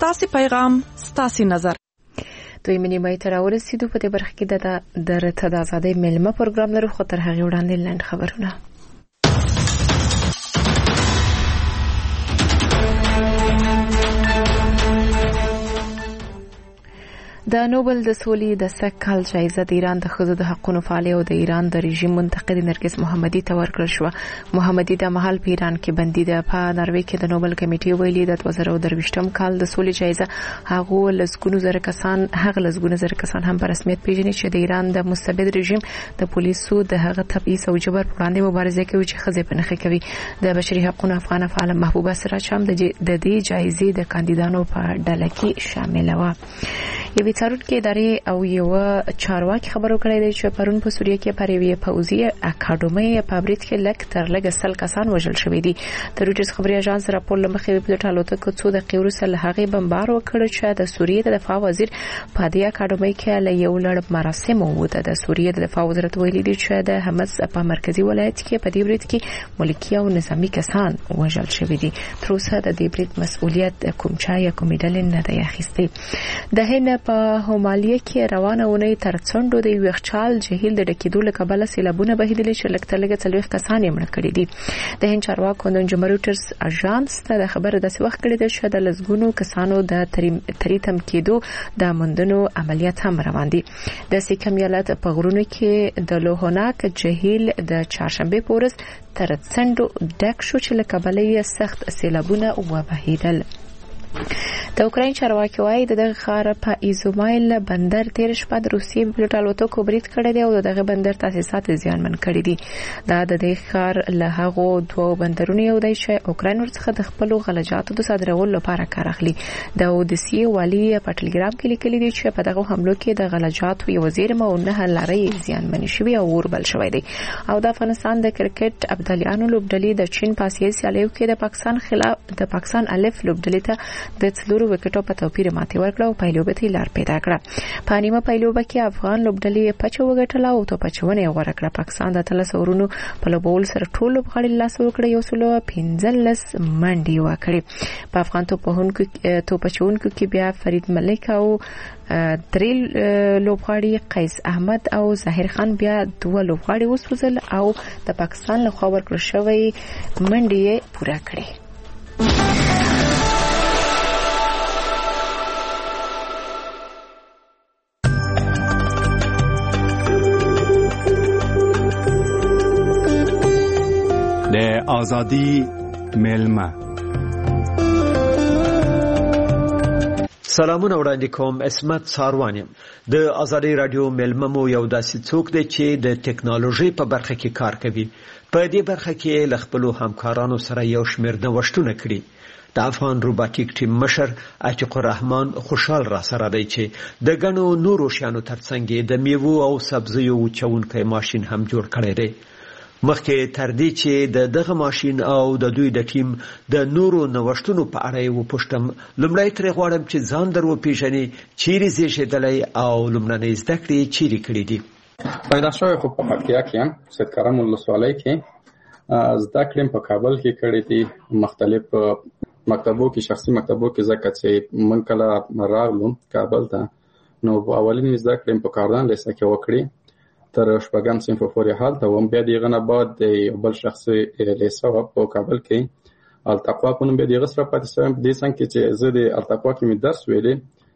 ستاسو پیغام، ستاسو نظر. دوی منیمای تر ورسېدو په دې برخه کې د رته د آزادۍ ملمه پروګرام لرو، خو تر هغې وړاندې لنډ خبرونه. د نوبل د سولې د سکهال جایزه د ایران د ښځو د حقوقو فعالې او د ایران د رژیم منتقد نرګس محمدي ته ورکړل شوه. محمدي د مهال په ایران کې بندي ده. په ناروې کې د نوبل کمیټې ویلي د 2023 کال د سولې جایزه هغه لزګونو زره کسان هم په رسمیت پیژني چې د ایران د مستبد رژیم د پولیسو د هغه تبعیض او جبر پر وړاندې مبارزه کوي چې ښځې په نښه کوي. د بشري حقوقو افغان فعال محبوبه سراج هم د دې جایزې د کاندیدانو په ډله کې شامل و. یوې څارونکې ادارې او یو چارواکي خبرو کړی دی چې پرون په سوریه کې پر یوې پوځي اکاډمۍ په برید کې لږ تر لږه 100 کسان وژل شوي دي. د رویټرز خبري اژانس راپور لمخې په الوتکو څو دقیقې وروسته له هغې بمبار وکړ چې د سوریې د دفاع وزیر په دې اکاډمۍ کې له یو لړ مراسمو وته. د سوریې د دفاع وزارت ویلي دی چې د حمص په مرکزی ولایت کې په دې برید کې ملکی او نظامی کسان وژل شوي دي. تر اوسه د دې برید مسؤلیت کوم چا یا کومې ډلې نه دی اخیستی. د هند په همالیه کې روانه ونې تر څنډو د یخچال جهیل د ډکېدو له کبله سیلابونه بهیدلې چې لږ تر لږه 40 کسان یې مړه کړي دي. د هند چارواکو د رویټرز اژانس ته د خبره داسې وخت کړی دی چې د لزګونو کسانو د تریتم کېدو د موندنو عملیات هم روان دي. د سیکم ایالت په غرونو کې د لوهناک جهیل د چهارشنبه په ورځ تر څنډو ډک شو چې له کبله یې سخت سیلابونه وبهیدل. د اوکراین چارواکي وايي د دغه ښار په ایزومایل بندر تیر شپه د روسیې په الوتکو برید کړی دی او دغه بندر تاسیسات زیانمن کړي دي. دا د دې ښار له هغو دوه بندرونو یو دی چې اوکراین ورڅخه د خپل غلجاتو د صادرولو لپاره کار اخلي. د اودیسي والی په ټلګرام کې لیکلي دی چې په دغه حملو کې د غلجاتو یو زیرمه او نه لارې زیانمن شوي او وربل شوی دی. او د افغانستان د کرکټ ابدالیانو لوبډلې د چین په آسیایي سیالیو کې د پاکستان الف لوبډلې ته د 4 وکټو په توپیر ماتې ورکړه او پایلوبه ته لار پیدا کړه. په نیمه پایلوبه کې افغان لوبډلې پچو وګټله او توپچونه غوړه کړه. پاکستان د 13 اورونو په لوبول سره ټول لوبغاړي لاس وکړه یو سلو 15 منډي وکړي. په افغان توپچونکو کې بیا فرید ملک او درې لوبغاړي قیس احمد او ظاهر خان بیا 2 لوبغاړي وسوځل او د پاکستان له خوا ورکړل شوی منډي پوره کړې. د آزادی ملمه. سلامونه وړاندې کوم. اسمت ساروانی. د آزادی رادیو ملمه مو یو داسې څوک دی چې د ټکنالوژي په برخه کې کار کوي. په دې برخه کې له خپل همکارانو سره یو شمېر نوښتونه کړي. د افغان روباټیک ټیم مشر عتیق الرحمن خوشحال را سره دی چې د غنو نورو شیانو ترڅنګ د میوه او سبزیو وچونکي ماشين هم جوړ کړی دی. مخکې تر دې چې دغه ماشين او د دوی د ټیم د نورو نوښتونو په اړه وپوښتم، لومړی ترې غواړم چې ځان درو پیژنې، چیرې زیږېدلی او لومړنۍ زده کړې چیرې کړې دي؟ پیدا شوی خو په پکتیا کې یم، سید کرم ولسوالۍ کې. زده کړې په کابل کې کړې دي، مختلف مکتبو کې، شخصي مکتبو کې، ځکه چې من کله راغلو کابل ته نو اولین زده کړې په کاردان لیسه کې وکړې تر شپږم صنف پورې هلته وم. بیا دغه نه بعد د بل شخصي لیسه په کابل کې التقوا کوم، بیا دغه سره پاتې شوم. د څنګه کې چې زه د التقوا کې مې درس ویلې،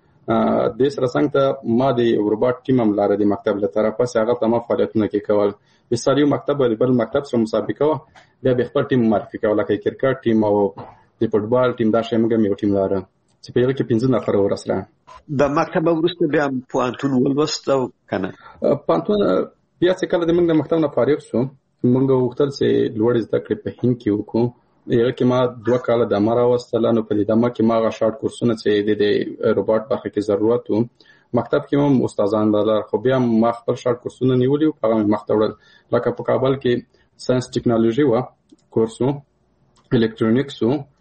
د سره څنګه ته ما د روباټ ټیم هم لاره د مکتب له طرفه هغه ته ما فعالیتونه کې کول. مثال یو مکتب بل مکتب سره مسابقه و، بیا به خپل ټیم معرفي کول، لکه کرکټ ټیم او د فوټبال ټیم. دا شی موږ یو ټیم لاره چې په یوه کې 15 نفر ورسره. د مکتب وروسته بیا پوهنتون ولوست او کنه پوهنتون بیا چې کله د موږ د مکتب نه فارغ شو، موږ وختل چې لوړ زده کړې په هند کې وکړو. یغه کې ما 2 کاله د امر واستل، نو په دې دمه کې ما غا شارټ کورسونه چې د روباټ برخه کې ضرورت و. مکتب کې هم استادان دلار، خو بیا ما خپل شارټ کورسونه نیولې او هغه مختوړل. لکه په کابل کې ساينس ټیکنالوژي و کورسو، الکترونیکس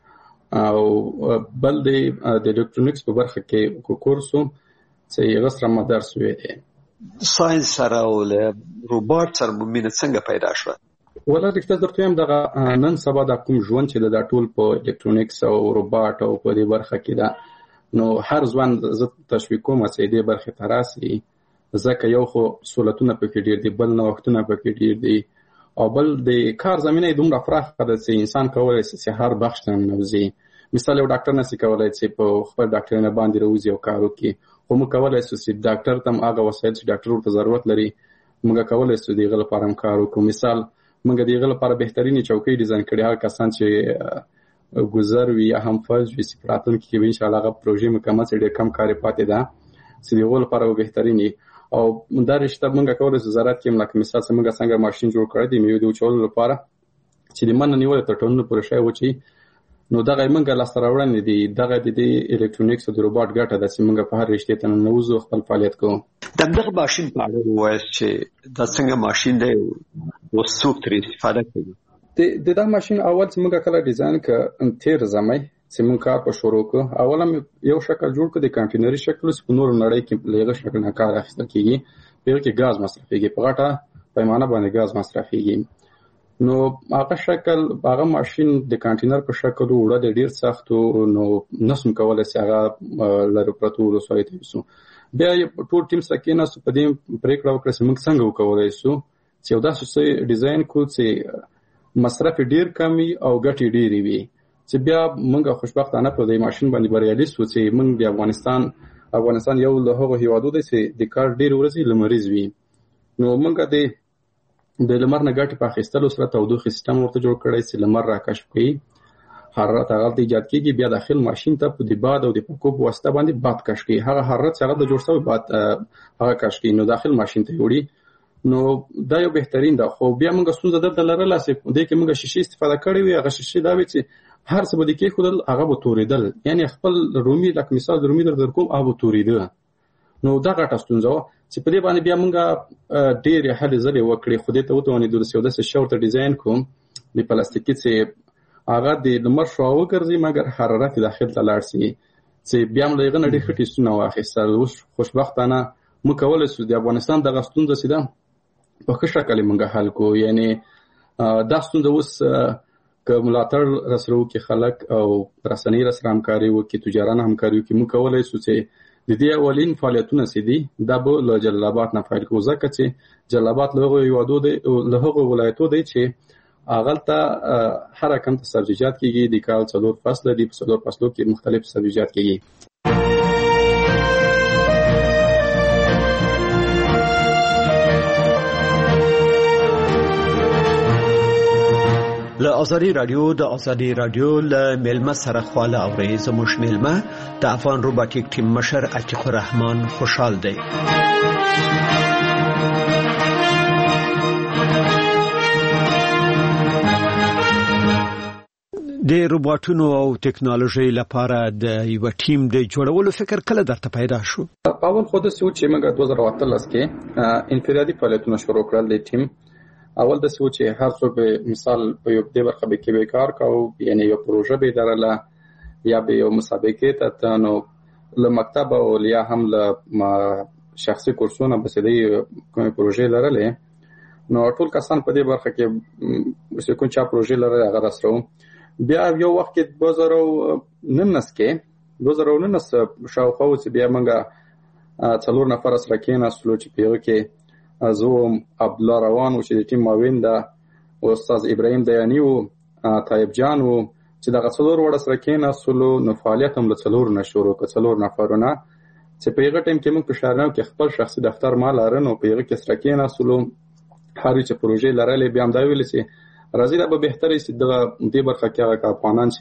او بل د الکترونیکس په برخه کې کورسو چې هغه سره ما درس ویلې. ساينس سره او روباټ سره مینه څنګه پیدا شوه؟ ولا رښتیا درته هم دغه نن سبا د کوم ژوند چې د ټول په الکترونیکس او روباټ او په دې برخه کې دا نو هر ځوان زه تشویق کوم چې دې برخې ته راسي، ځکه یو خو سہولتونه پکې ډېر دي، بل نوښتونه پکې ډېر دي، او بل د کار زمینه دومره پراخه ده چې انسان کولی شي چې هر بخش ته ننوځي. مثال یو ډاکټر نشي کولی چې په خپل ډاکټرینه باندې راوځي او کار وکړي، خو موږ کولی شو چې ډاکټر ته هم هغه وسایل چې ډاکټر ورته ضرورت لري موږ کولی شو د هغه لپاره هم کار وکړو. مثال موږ د هغه لپاره بهترینې چوکۍ ډیزاین کړې، هغه کسان چې ګذر وي یا هم فلج وي چې په راتلونکي کې به انشاءالله هغه پروژې مکمل چې ډېر کم کار یې پاتې ده چې د هغو لپاره به بهترینې. او دا رشته موږ کولی شو وزارت کې لکه مثال چې موږ څنګه ماشین جوړ کړی د میوې د وچولو لپاره چې د منه نیولو تر ټولنو پورې شی وچي، نو دغه موږ لاسته راوړنې دي. دغه د الکترونیکس او د روباټ ګټه ده چې موږ په هر رشتې ته ننوځو، خپل فعالیت کوو. دغه ماشین په اړه ووایاست چې دا څنګه ماشین دی او څوک ترې استفاده کوي؟ د دا ماشین اول چې موږ کله ډیزاین کړ تیر زمای چې موږ کار په شروع کړ، اول هم یو شکل جوړ کړ د کانټینري شکل، په نور نړۍ کې لږه شکل نه کار اخیستل کیږي، په کې غاز مصرفيږي، په غټه پیمانه باندې غاز مصرفيږي. نو هغه شکل هغه ماشین د کانټینر په شکل وړه د ډیر سخت، نو نسم کولای شي هغه لرو پرتو وسایل وسو. بیا ټول ټیم سکینه په دې پریکړه وکړه چې موږ څنګه وکولای شو چې یو داسې ډیزاین کو چې مصرف ډیر کمی او ګټې ډیرې وي، چې بیا موږ خوشبختانه په دې ماشین باندې بریالي شو چې موږ د افغانستان یو له هغو هیوادو دی چې د کار ډیر ورځې لمریز وي. نو موږ د لمر نه ګټې په اخیستلو سره تودوخې سیستم ورته جوړ کړی چې لمر راکشف کړي، حرارت هغه ته ایجاد کیږي، بیا داخل ماشین ته په د باد او د پکو په واسطه باندې باد کش کوي، هغه حرارت چې هغه د جوړ شوی باد هغه کش کوي، نو داخل ماشین ته وړي. نو دا یو بهترین ده. خو بیا موږ ستونزه د لرله چې دې کې موږ شیشې استفاده کړې وي، هغه شیشې دا وي چې هر څه به د کې خودل هغه به تورېدل، یعنی خپل رومي لکه مثال د رومي در کوم هغه تورېده. نو دا غټه ستونزه چې په دې باندې بیا موږ ډېرې هلې ځلې وکړې، خو دې ته وتوانېدو چې یو داسې شی ورته ډیزاین کوم د پلاستیکي چې هغه د لمر شعاع وګرځي مګر حرارت داخل ته لاړ شي، چې بیا هم له هغه نه ډېر ښه ټیسټونه واخیستل. اوس خوشبختانه موږ کولی شو د افغانستان دغه ستونزه چې ده په ښه شکل یې موږ حل کړو. یعنې دا ستونزه اوس که ملاتړ راسره وکړي خلک او رسنۍ راسره همکاري وکړي، تجاران همکاري وکړي، موږ کولی شو چې د دې اولین فعالیتونه چې دي دا به له جلال آباد نه پیل کړو، ځکه چې جلال آباد له هغو ولایتو دی چې هغلته هر رقم ته سبزیجات کېږي، د کال 4 فصله دي، په 4 فصلو کې مختلف سبزیجات کېږي. له ازادي رادیو له ملما سره خواله اوري زموږ ملما د افغان روباټیک ټیم مشر عتیق الرحمن خوشحال دی. د روباټونو او ټیکنالوژي لپاره د یو ټیم د جوړولو فکر کله درته پیدا شو؟ اول خو د سوچ چې موږ 2013 کې انفرادي فعالیتونه شروع کړل د ټیم. اول د سوچ چې هر څوک به مثال په یو دې برخه کې به کار کاوه، یعنی یو پروژه به درله یا به یو مسابقه ته، نو له مکتب او یا هم له شخصي کورسونه به سړي کومه پروژه لرلې، نو ټول کسان په دې برخه کې چې کوم چا پروژه لرله هغه راسره. بیا یو وخت کې 2019 شاوخوا چې بیا موږ 4 نفر سره کېناستلو چې په هغه کې زوم عبد الله روان چې د ټیم معاون ده، استاد ابراهیم دیانی او طیب جان چې دغه 4 وړ سره کېناستلو، نو فعالیت هم له 4 نه شروع کړ، 4 نفرونه چې په هغه ټیم کې موږ په شهرنامو کې خپل شخصي دفتر مال لرنو، په هغه کې سره کېناستلو، هر چې پروژې لرلې بیا هم دا ویل چې راځي دا به بهتره شي دغه برخه کې افغانان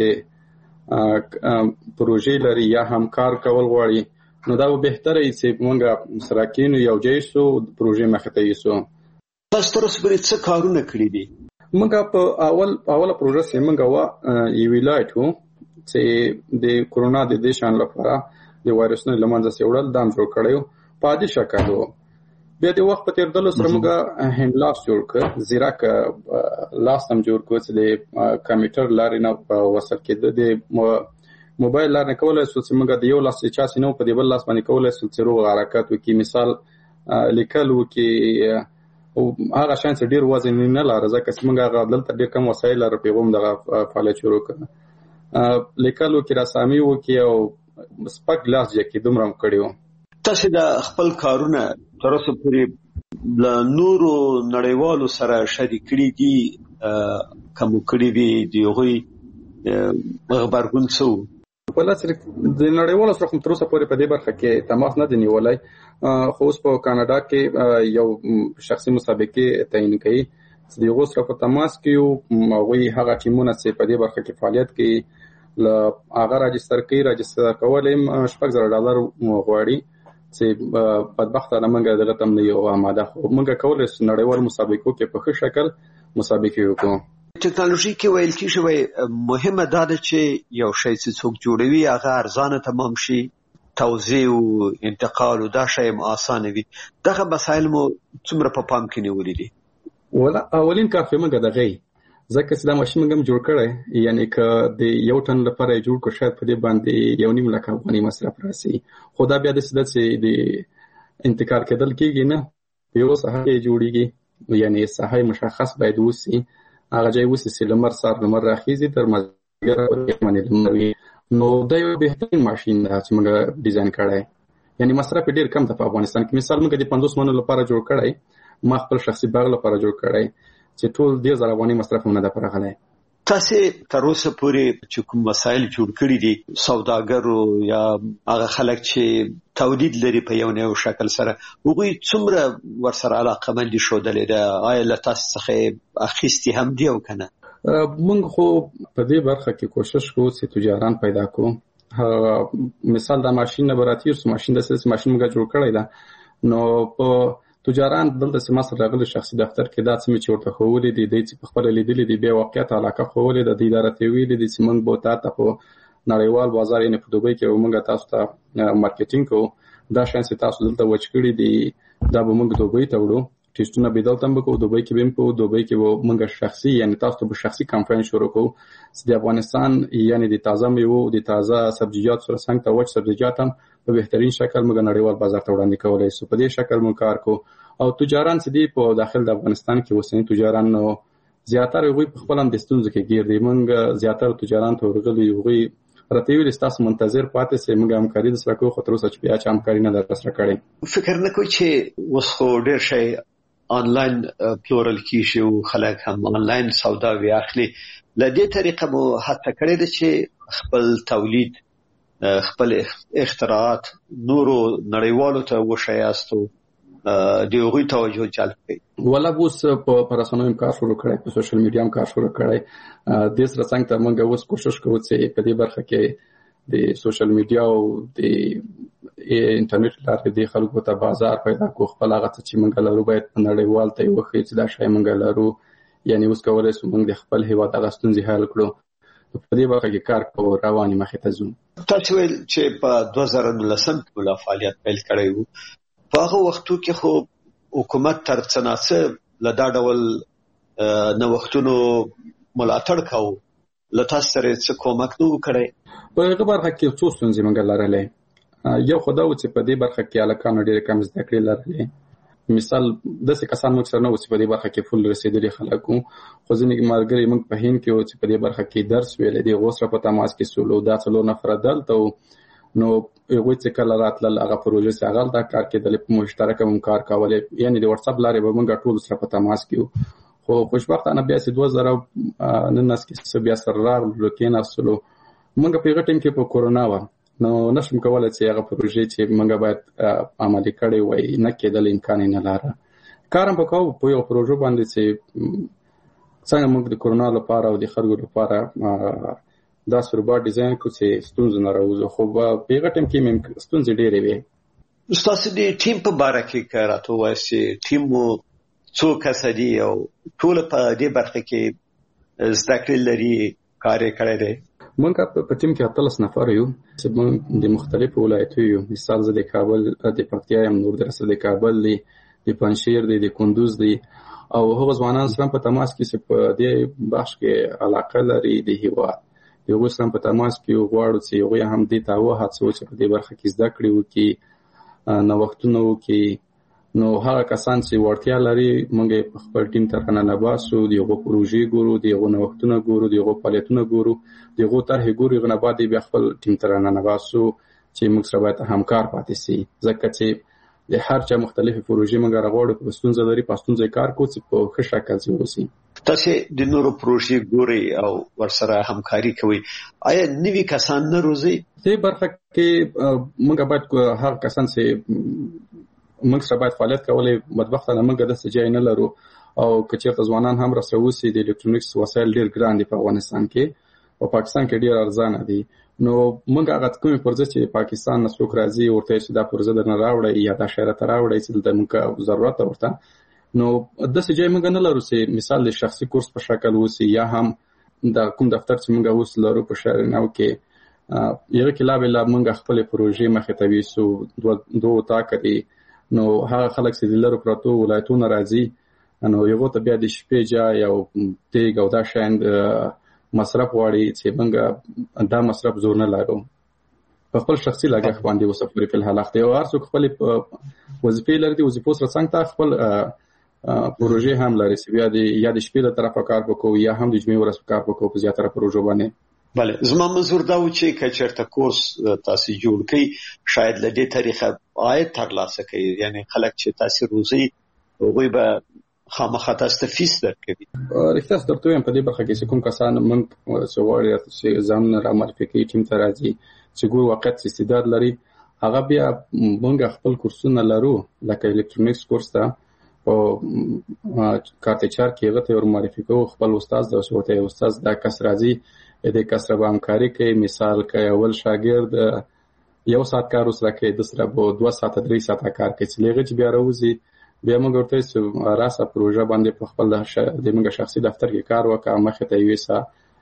چې پروژې لري یا هم کار کول غواړي، نو دا به بهتره چې موږ سره کېنو یو ځای شو پروژې مخې ته یوسو. تاسو تر اوسه پورې څه کارونه کړي دي؟ موږ په اوله پروژه چې موږ یو ولایت وو چې د کورونا د دې شان لپاره د وایرسونو له منځه وړل دام جوړ کړو په عادي شکل وو. بیا د وخت په تیریدلو سره موږ هند لاس جوړ کړ، زیراک لاس هم جوړ کړ چې د کمپیوټر لارې نه په وسر کې د موبایل لارې کولای شو چې موږ د یو لاس چا سينو په دې بل لاس باندې کولای شو چې روغ حرکت وکړي، مثال لیکل وکړي، او هغه شان چې ډیر وزن نه لري ځکه چې موږ هغه دلته ډیر کم وسایل لرو، پیغام دغه فعالیت شروع کړ، لیکل وکړي، رسامي وکړي او سپک لاس کې دومره کړیو. تاسو د خپل کارونه تر اوسه پورې ل نورو نړیوالو سره شریک کړي دي کوم کړي دي دیغوي خبرګون څو ولا سره د نړیوالو سره تر اوسه پورې په دې برخه کې تماس نه دی نیولای. خو اوس په کاناډا کې یو شخصي مسابقه تعین کړي چې د غوسره په تماس کې موږ هغه ټیمونه چې په دې برخه کې فعالیت کوي ل هغه راجستر کولم $6,000 غواړي چې بدبختانه موږ دلته هم نه یو آماده خو موږ کولای شو نړیوال مسابقو کې په ښه شکل مسابقه وکړو. ټکنالوژي کې ویل کیږي مهمه ده چې یو شی چې څوک جوړوي هغه ارزانه تمام شي توزیع او انتقال او دا شی آسانه وي. دغه مسایل مو څومره په پام کې نیولې دي؟ ولا اولین کار خو موږ دغه ځکه چې دا ماشين موږ جوړ کړی یعنی ک د یو ټن لپاره جوړ کو شاید په دې باندې 1.5 لک افغاني مصرف راسي. خو دا بیا د سدت چې د انتقال کېدل کېږي نه یو ساحه جوړیږي یعنی ساحه مشخص باید وسی هغه ځای وسی چې لمر سار لمر راخیزي تر مازیګر باندې لمروي. نو دا یو بهترین ماشين ده چې موږ ډیزاین کړی یعنی مصرف ډیر کم ته په افغانستان کې. مثال موږ د 50 منو لپاره جوړ کړی ما خپل شخصي باغ لپاره جوړ کړی چې ټول 10,000 افغاني مصرف نه ده پرغلای. تاسو تر اوسه پورې چې کوم مسایل جوړ کړی دي سوداګرو یا هغه خلک چې تولید لري په یو نه شکل سره هغوی څومره ورسره علاقه مند شو دلې ده آیا له تاسو څخه اخیستي هم دی او کنه؟ موږ خو په دې برخه کې کوشش کوو چې تجاران پیدا کوو. مثال دا ماشين نه براتي او ماشين د سس ماشين موږ جوړ کړی ده نو په تجاران دلته سم سره راغلي شخصي دفتر کې دا چې چورته خولې دي د چې خپل لیدلې دي به واقعیت علاقه خولې د اداره ته ویلې دي چې موږ بوته ته په نړیوال بازار یې په دوبۍ کې موږ تاسو ته مارکیټینګ کوو دا شان چې تاسو دلته وچ کړی دي دا به موږ دوبۍ ته وړو ټیسټونه به دلته موږ کو دوبۍ کې به په دوبۍ کې موږ شخصي یعنی تاسو ته به شخصي کمپاین شروع کوو چې د افغانستان یعنی د تازه میوه د تازه سبزیجات سره څنګه ته وچ سبزیجات هم په بهترین شکل موږ نړیوال بازار ته وړاندې کولای شو. په دې شکل موږ کار کوو او تجاران چې دی په داخل د افغانستان کې وسنی تجاران نو زیاتره وي په خپل هم د ستونزې کې گیر دي. موږ زیاتره تجاران ته ورغلي وي راته ویل تاسو منتظر پاتې سي موږ همکاري د سره کوو خو تر اوسه چې بیا چې همکاري نه درسره کړي. فکر نه کوي چې اوس خو ډېر شي آنلاین پلورل کیږي او خلک هم آنلاین سودا وی اخلي. له دې طریقه مو هڅه کړې ده چې خپل تولید خپل اختراعات نورو نړیوالو ته وشایاستو دی هغوی توجه جلب کړي. ولا اوس په رسنیو کار شروع کړی په سوشل میډیا هم کار شروع کړی د سره څنګه ته موږ اوس کوشش کوو چې په دې برخه کې د سوشل میډیا او د انټرنیټ لارې د خلکو ته بازار پیدا کو خپل هغه چې موږ لرو باید نړیوال ته یو خې چې دا شی موږ لرو یعنی اوس کولای شو موږ د خپل هیواد هغه ستونزې حل کړو. په دې برخه کې کار کوو رواني مخې ته ځو. تاسو ویل چې په 2019 کې ملا فعالیت پیل کړی وو په هغه وختو کې خو حکومت تر څنګه له دا ډول نوښتونو ملاتړ کاوه له تاسو سره څه کومک نو کړی؟ په هغه برخه کې څو ستونزې موږ لرلې. یو خدای و چې په دې برخه کې الکانو ډېر کم زده کړې لرلې. مثال د څه کسان موږ سره نو چې په دې برخه کې فل رسیدلي خلکو خو ځینې مارګري موږ په هین کې و چې په دې برخه کې درس ویل دي غوسره په تماس کې سولو دا څلور نفر دلته نو یو چې کله راتل هغه پروژه ساغل دا کار کېدل په مشترک هم کار کولې یعنی د واتس اپ لارې به موږ ټول سره په تماس کې خو خوشبختانه بیا چې 2019 کې بیا سره راغلو کې نفسلو موږ په غټم کې په کورونا و نو نشم کولای چې هغه پروژه چې موږ باید عملي کړي وای نه کېدل امکان نه لاره کارم وکاو په یو پروژه باندې چې څنګه موږ د کورونا لپاره او د خلکو لپاره دا سربا ډیزاین کو چې ستونزې نه راوځي خو په غټم کې مې ستونزې ډېرې وي. تاسو د ټیم په باره کې کاراتو وایي ټیم مو څو کس دي او ټول په دې برخه کې زده کړې لري کار کړی دی؟ موږ په ټیم کې 13 نفر یو چې موږ د مختلفو ولایتونو یو مثال زه د کابل د پکتیا یم نور درسه د کابل دی د پنځشیر دی د کندوز دی او هغه ځوانان سره په تماس کې چې په دې بخش کې علاقه لري د هیواد یو سره په تماس کې غواړو چې یو هم دې تاوه هڅو چې په دې برخه کې زده کړې وکړي نو وختونو کې نو هغه کسان چې ورتیا لري موږ خپل ټیم ته نه باسو دیغه پروژې ګورو دیغه نوښتونه ګورو دیغه فعالیتونه ګورو دیغه طرح ګورو غنه بعد بیا خپل ټیم ته نه باسو چې موږ سره باید همکار پاتې شي، ځکه چې د هر چا مختلفې پروژې موږ راغواړو په ستونزه لري، په ستونزه کار کوو چې په ښه شکل ځي وسی. تاسو د نورو پروژې ګوري او ورسره همکاري کوي، آیا نوي کسان نه روزي؟ دې برخه کې موږ باید هر کسان چې موږ سره باید فعالیت کولای، بدبختانه موږ د سجای نه لرو او کچېرته ځوانان هم رسوي د الکترونیکس وسایل ډیر ګران دي په افغانستان کې او پاکستان کې ډیر ارزانه دي. نو موږ هغه کومې پروژې چې پاکستان نه څوک راځي ورته چې دا پروژه درنه راوړي یا دا شهر ته راوړي چې د موږ ضرورت ورته، نو د سجای موږ نه لرو چې مثال د شخصي کورس په شکل وسی یا هم د کوم دفتر چې موږ اوس لرو په شهر نو کې یو کې لا بل موږ خپل پروژې مخه ته ویسو دوه تا کړي. نو هغه خلک چې لرو پروتو ولایتونه راځي، نو یو ته بیا د شپې جا یو تیګ او دا شاند مصرف واړي چې موږ دا مصرف زور نه لرو، په خپل شخصي لګښت باندې وسفري په الحال اخته او هر څوک خپل وظیفې لري، د وظیفو سره څنګه خپل پروژې هم لري چې بیا د یا د شپې د طرفه کار وکړو یا هم د جمعې ورځ کار وکړو په زیاتره پروژو باندې. بله، زما منظور دا و چې کچرته کورس تاسو جوړ کړئ شاید له دې طریقه عاید ترلاسه کړئ، یعنی خلک چې تاسو روزي هغوی به خامخا تاسو ته فیس درکوي. رښتیا درته وایم په دې برخه کې چې کوم کسان موږ سوال چې ځان را معرفي کوي ټیم ته راځي چې ګور وخت استعداد لري، هغه بیا موږ خپل کورسونه لرو لکه الکترونیکس کورس ته او کارتچار کې هغه ته ور معرفي کوو خپل استاد د وسوته استاد دا کس راځي د کس سره همکاري کوي. مثال کې اول شاګرد یو ساعت کار وسره کوي، د سره به 2 ساعت 3 ساعت کار کوي، چې لږه چې بیا راوځي بیا موږ ورته چې راسه پروژه باندې په خپل د موږ شخصي دفتر کې کار وکړه مخه ته ویسا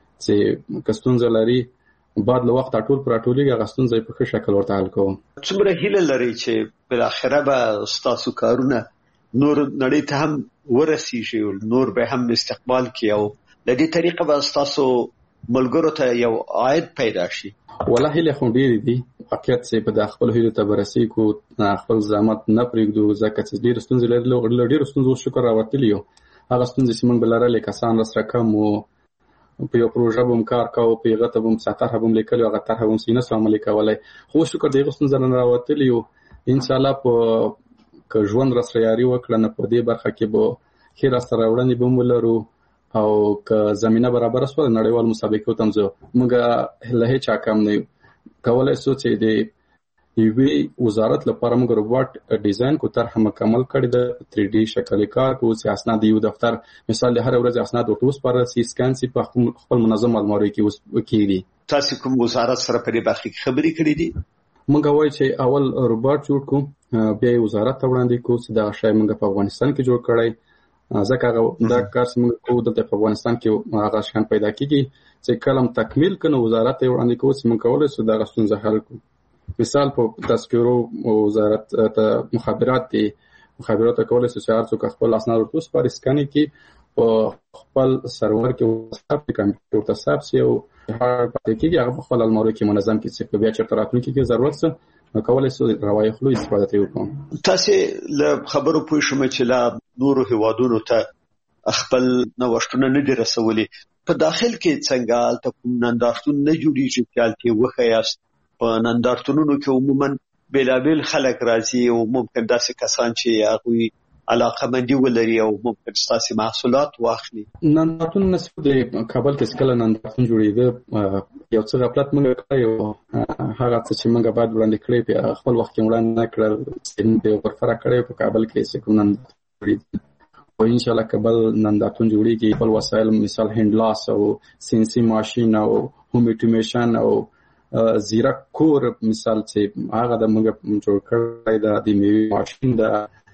چې کستونز لري بعد له وخت ټول پر ټولې غستونز په ښه شکل ورته حل کوم. څومره هیله لري چې په اخره به تاسو کارونه نور نړۍ ته هم ورسیږي، نور به هم استقبال کوي او د دې طریقه به تاسو ملګرو ته یو عاید پیدا شي؟ والله له خو ډیر دي حقیقت چې په داخل هیله ته برسي کو خپل زحمت نه پرېږدو، ځکه چې ډیر ستونزې لري، ډیر ستونزې شکر راوتلی یو هغه ستونزې چې موږ بلارلې کسان سره کم او په یو پروژه بم کار کاوه، په هغه ته بم ساتر هم لیکل او هغه طرح هم سینه سم عملي کولای، خو شکر دغه ستونزې نه راوتلی یو. ان شاء الله په که ژوند راسره یاري وکړه نه په دې برخه کې به خیر سره وړاندې بم ولرو او که زمينه برابر سو نړیوال مسابقو ته موږ له هیڅ کم نه کولای سو چې د یوې وزارت لپاره موږ روبوټ ډیزاین کو طرح مکمل کړی د 3D شکل کار کو چې اسناد یو دفتر مثال له هر ورځ اسناد ورته پر سي سکان سي په خپل منظم الماري کې وکړي. تاسو کوم وزارت سره په دې برخه کې خبرې کړې دي؟ موږ وایي چې اول روبوټ جوړ کو بیا وزارت ته وړاندې کو چې دا شای موږ په افغانستان کې جوړ کړی، ځکه دا کار چې موږ کوو دلته په افغانستان کې هغه شان پیدا کیږي چې کلم تکمیل کنه وزارت ته وړاندې کوو چې موږ کولای شو دا غستون حل کو. مثال په تذکرو وزارت ته مخابرات دي، مخابرات کولای شي چې هر څوک خپل اسناد ورته سپارښت سکاني کې په خپل سرور کې وساب کمپیوټر ته حساب سي او هر پاتې کېږي هغه په خپل المارو کې منظم کې چې بیا چیرته راتلونکي کې ضرورت څه نو کولای شو روایت خلو استفاده وکړو. تاسو له خبرو پوه شوم چې لا نورو هوادونو ته خپل نوښتونه نه دي رسولي، په داخل کې څنګه ته نندارتون نه جوړیږي چې وخیاست په نندارتونونو کې عموما بلابل خلک راځي او ممکن داسې کسان چې هغه علاقمندي ولري او ممکن ستاسو محصولات واخلي. نندارتون نسبت د کابل کې سکل نندارتون جوړیږي یو څه غفلت موږ کړو، هغه څه چې موږ بعد وړاندې کړی په خپل وخت کې وړاندې کړل چې په ورفره کړی په کابل کې چې کوم نندارتون او ان شاء الله کابل نندارتون جوړیږي. خپل وسایل مثال هندلاس او سینسي ماشين او هوم اټومیشن او زیرا کور مثال چې هغه د موږ جوړ کړی د میوه ماشين دا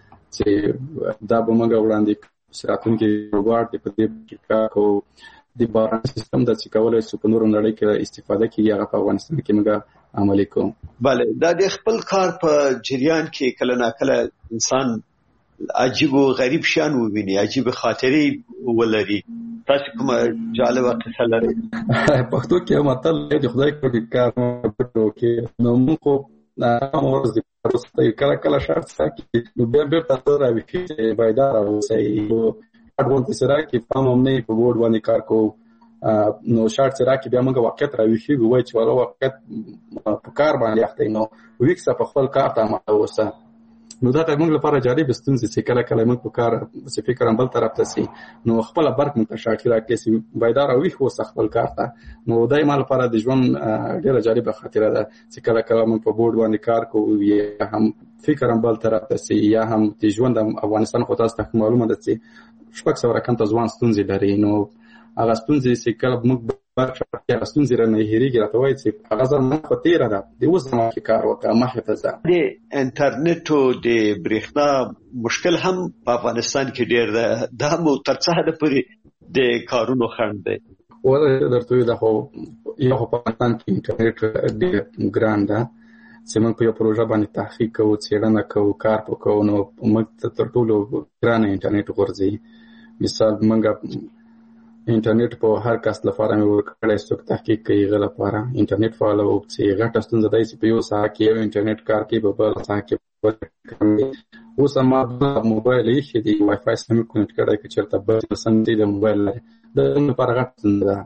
چې دا به موږ وړاندې سراتون کې روبوټ په دې کې کو د باران سیستم د چې کولای شي په نورو نړۍ کې استفاده کیږي هغه په افغانستان کې موږ عملي کوو. bale دا د خپل کار په جریان کې کله نا کله انسان عجیب او غریب شان وویني، عجیب خاطرې ولري. تاسو کومه جالبه قصه لرئ؟ پښتو کې متل دی خدای کوي کار پټو کې نو موږ امورز دي پروسته کله کله شرط ساتي نو به په راوي کې بایدار او صحیح اډوانس سره کې پام هم نه په بورډ باندې کار کو نو شارټ سره کې بیا موږ واقعیت راوښیږو وای چې ولا واقعیت په کار باندې اخته نو ویکس په خپل کار ته متوسه نو دا موږ لپاره جالب ستونزې چې کله کله موږ په کار څه فکر هم بل طرف ته سي نو خپل برک موږ ته شارټ راکړي سي بيدار او ویخ وس خپل کار ته نو دایمه لپاره د ژوند ډیره جالب خاطره ده چې کله کله موږ په بورډ باندې کار کوو یا هم فکر هم بل طرف ته سي یا هم د ژوند افغانستان خو تاسو ته معلومه ده چې شپږ سو رقم ته ځوان ستونزې لري نو هغه ستونزې چې کله موږ برخه ستونزې رانه هېریږي راته وایي چې هغه ځل خو تیره ده د اوس زموږ کار وکړه مخه ته ځه د انټرنیټ او د برېښنا مشکل هم په افغانستان کې ډېر ده دا مو تر څه حد پورې د کارونو خنډ دی ولې درته دا خو یو په افغانستان کې انټرنیټ ډېر ګران ده چې موږ په یو پروژه باندې تحقیق کوو څېړنه کوو کار وکړو نو موږ تر ټولو ګران انټرنیټ ورځي مثال موږ انټرنیټ په هر کس لپاره مې ورکړی څوک تحقیق کوي غل لپاره انټرنیټ فعال او چې غټه ستونزه دی چې په یو ساعت کې یو انټرنیټ کار کوي په بل ساعت کې اوس ما موبایل یې چې دی وای فای سم کنیکټ کړی چې چرته بل سم دی د موبایل د لپاره غټه ستونزه ده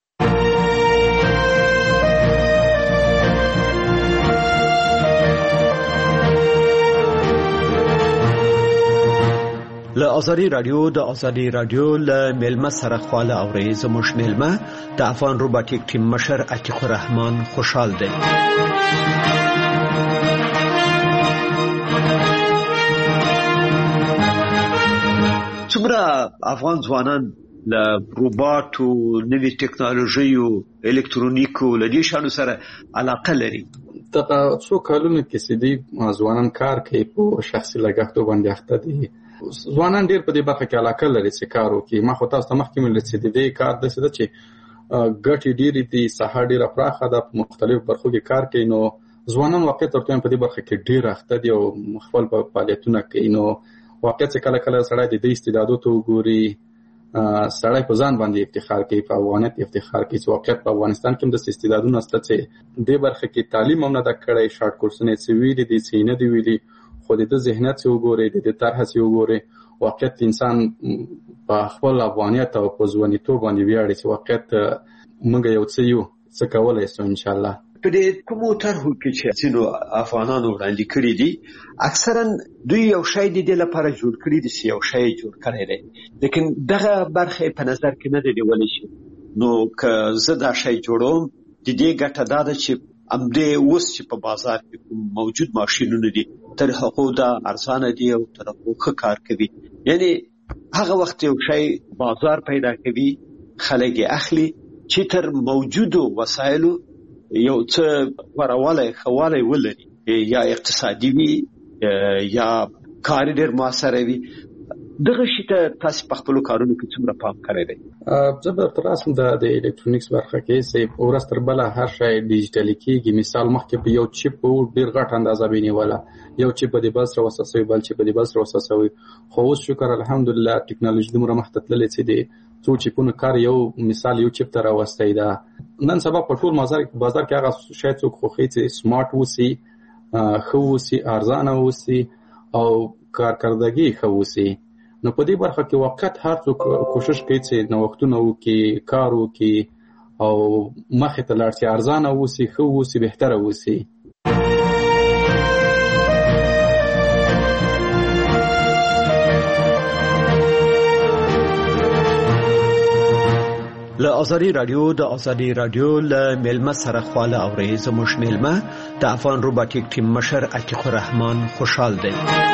له ازادي رادیو له ملما سره خواله اوري زموږ ملما د افغان روباټیک ټیم مشر عتیق الرحمن خوشحال دی څومره افغان ځوانان له روباټو نوې ټکنالوژي او الکترونیکو لدی شانو سره علاقه لري دا څو کلونه کې سدي ځوانان کار کوي په شخصي لګښتو باندې اخته دي ځوانان ډېر په دې برخه کې علاقه لري چې کار وکړي ما خو تاسو ته مخکې مل چې دې کار د څه چې ګټي ډېری دي ساحه ډېره پراخه ده په مختلفو برخو کې کار کوي نو ځوانان واقعي تر ټولو په دې برخه کې ډېر اخته دي او خپل فعالیتونه کوي نو واقعي چې کله کله سړی د دې استعدادو ته وګوري سړی په ځان باندې افتخار کوي په افغانیت افتخار کوي چې واقعیت په افغانستان کې د استعدادونو سره چې دې برخه کې تعلیم هم نه د کړی شارټ کورسونه چې ویلي دي چې نه دی ویلي خو د ذهنیت څخه وګوري د طرح څخه وګوري واقعیت انسان په خپل افغانیت او په ځوانیتوب باندې ویاړي چې واقعیت موږ یو څه کولای شو ان شاء الله په دې کومو طرحو کې چې څنو افغانانو وړاندې کړی دي اکثرا دوی یو شی د دې لپاره جوړ کړی دي چې یو شی جوړ کړی دی لیکن دغه برخه په نظر کې نه دی ولې شي نو که زه دا شی جوړوم د دې ګټه دا ده چې امدې اوس چې په بازار کې موجود ماشينونه دي تر هغه دا ارزانه دي او تر هغه کار کوي یعنی هغه وخت یو شی بازار پیدا کوي خلک اخلي چې تر موجودو وسایلو یو څه ورواله خواله ولري یا اقتصادي وي یا کار ډېر موثر وي دغه شی ته تاسو په خپل کارونو کې څومره پام کوئ دی زبر تر اوسه د الکترونیکس برخه کې سه ورستر بل هر شی ډیجیټل کېږي مثال مخکې په یو چیپ او ډیر غټ اندازه بینیواله یو چیپ په دې بس وسوسوي بل چیپ په دې بس وسوسوي خو اوس شکر الحمدلله ټکنالوژي د مره مختلفه چې دي څو چیپونه کار یو مثال یو چیپ تر واستای دا نن سبا په ټول بازار کې هغه شی څوک خوخي چې سمارټ وسی خو وسی ارزانه وسی او کارکردګي خو وسی نو په دې برخه کې وخت هر څوک کوشش کوي چې نو وختونه وکي کار وکي او مخه ته لاړ شي ارزانه وسی خو وسی بهتره وسی له ازادي رادیو له ملما سره خواله اوري زموږ ملما د افغان روباټیک ټیم مشر عتیق الرحمن خوشحال دی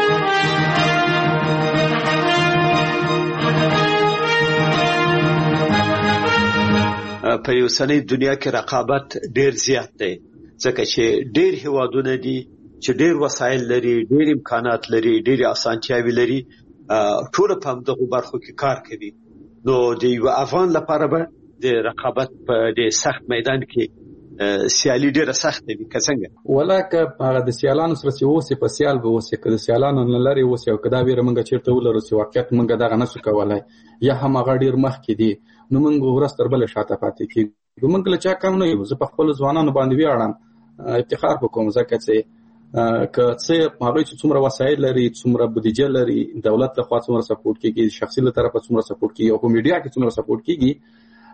په یو سنې دنیا کې رقابت ډېر زیات دی ځکه چې ډېر هیوادونه دي چې ډېر وسایل لري ډېر امکانات لري ډېر اسانتیاوي لري ټول په دغه برخو کې کار کوي نو د یو افغان لپاره به د رقابت په د سخت میدان کې سیالي ډېره سخت وي که څنګه ولکه هغه د سیالانو سره چې اوسې په سیال به اوسې که د سیالانو نه لري اوسې او که دا ویره موږ چېرته ولرو چې واقعیت موږ دغه نه شو کولی یا هم هغه ډېر مخکې دي نو موږ ورځ تر بلې شاته پاتې کېږو موږ له چا کم نه یو زه په خپلو ځوانانو باندې ویاړم افتخار وکړم ځکه چې که څه هغوی چې څومره وسایل لري څومره بودیجه لري دولت لخوا څومره سپورټ کېږي شخصي له طرفه څومره سپورټ کېږي او په میډیا کې څومره سپورټ کېږي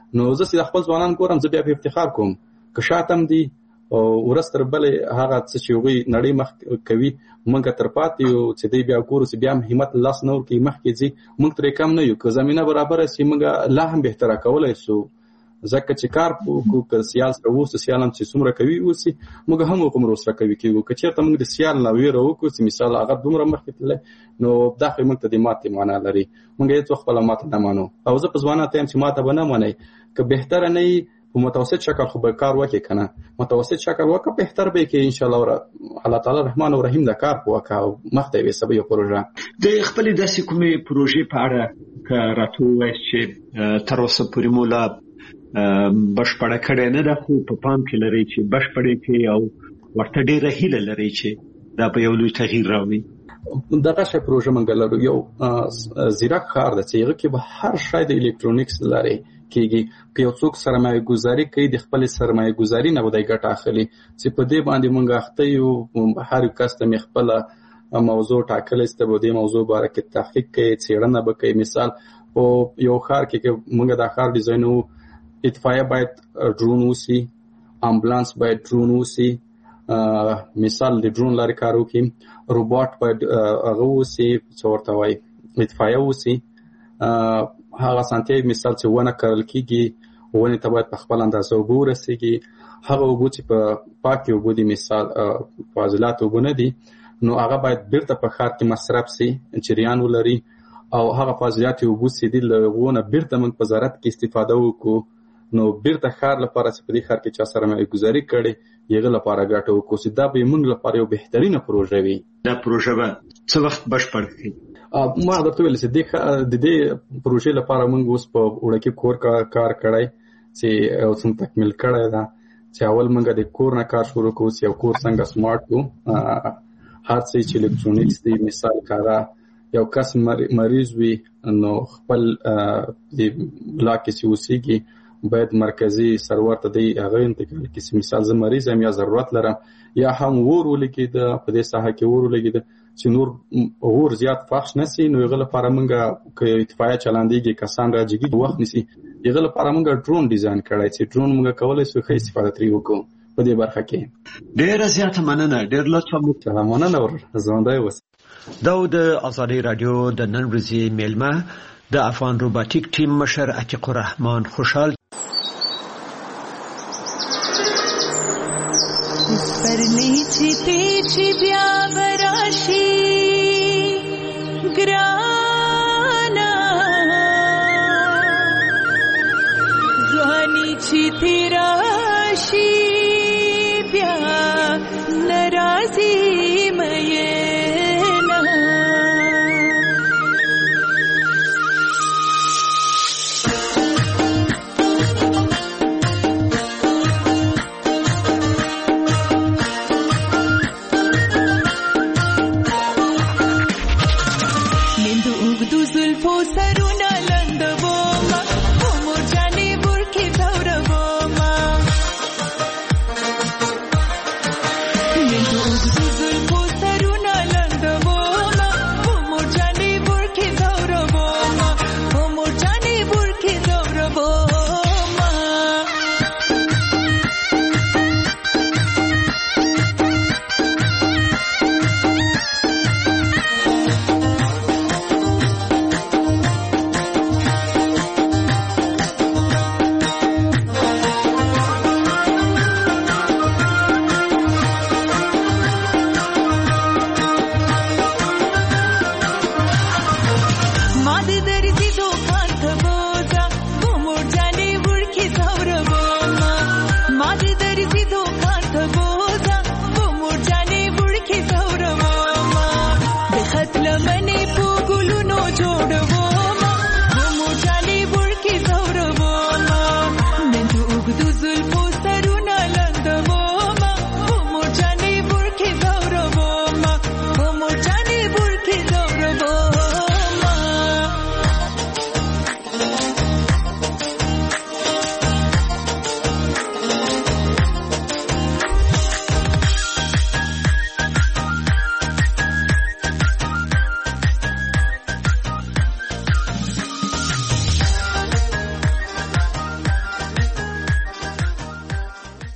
نو زه چې خپل ځوانان ګورم زه بیا په افتخار کوم که شاتم دي او ورستر بلې هغه څه چې وي نړۍ مخ کوي مونږ تر پاتې یو چې دی بیا ګورو چې بیا همت لاس نور کې مخ کې ځي مونږ ترې کم نه یو که زمينه برابر شي مونږ لا هم بهتره کولای شو ځکه چې کار کو که سیال سره وو سیالم چې څومره کوي وسی موږ هم کوم روسره کوي کیږي که چېرته موږ د سیال لا ویره وکړو چې مثال هغه دومره مخکې تللی نو دا خو موږ ته د ماتې معنا لري موږ هیڅ وخت خپله ماته نه منو او زه په ځوانه ته یم چې ماته به نه منئ که بهتره نه وي په متوسط شکل خو به کار وکړي که نه متوسط شکل وکړه بهتر به کې انشاءالله الله تعالی رحمان او رحیم د کار وکړه او مخته یې وسبه یو پروژه د خپلې داسې کومې پروژې په اړه که راته ووایاست چې تر اوسه پورې مو لا بشپړه کړې نه ده خو په پام کې لري چې بشپړې کې او ورته ډېره هیله لري چې دا به یو لوی تغییر راوړي دغه شی پروژه موږ لرو یو زیرک ښار ده چې هغه کې به هر شی د الکترونیکس لري کېږي که یو څوک سرمایه ګذاري کوي د خپل سرمایه ګذاري نه به ګټه اخلي چې په دې باندې موږ اخته یو هر کس ته خپل موضوع ټاکلی چې په دې موضوع باره کې تحقیق کوي څېړنه به کوي مثال په یو ښار کې موږ د ښار ډیزاینو اطفائیه باید ډرون وسی امبولانس باید ډرون وسی مثال د ډرون لارې کار وکړي روبوټ باید هغه وسی څه ورته وایي اطفائیه وسی هغه سانتي مثال چې ونه کرل کېږي ونې ته باید په خپل اندازه اوبه ورسېږي هغه اوبه چې په پاکې اوبه دي مثال فاضلات اوبه نه دي نو هغه باید بیرته په ښار کې مصرف سي جریان ولري او هغه فاضلات اوبه چې دي له هغو نه بیرته موږ په زراعت کې استفاده وکړو نو بیرته ښار لپاره چې په دې ښار کې چا سرمایه ګذاري کړې هغه لپاره ګټه وکړو چې دا به موږ لپاره یو بهترینه پروژه وي دا پروژه به څه وخت بشپړ کړي ما درته ویل چې د دې پروژې لپاره موږ اوس په وړکي کور کار کړی چې اوس هم تکمیل کړی دا چې اول موږ د کور نه کار شروع کوو چې یو کور څنګه سمارټ کو هر څه چې الکترونیکس دی مثال کارا یو کس مریض وي نو خپل د بلاک کې اوسېږي باید مرکزی سرور ته دی هغه انتقال کیږي مثال زه مریض یم یا ضرورت لرم یا هم ور ولګي د په دې ساحه کې ور ولګي چې نور اور زیات فحش نسی نو هغه لپاره موږ کې اتفاقیه چلاندېږي کسان راځي وخت نسی هغه لپاره موږ ډرون ډیزاین کړی چې ډرون موږ کولای شو ښه استفاده ترې وکړو په دې برخه کې ډېره زیاته مننه ډېر لطف وکړه مننه ژوندی اوسه دا د آزادۍ رادیو د نن ورځې میلمه د افغان روباتیک ټیم مشر عتیق الرحمن خوشحال سپرلی چې پیچ بیا براشي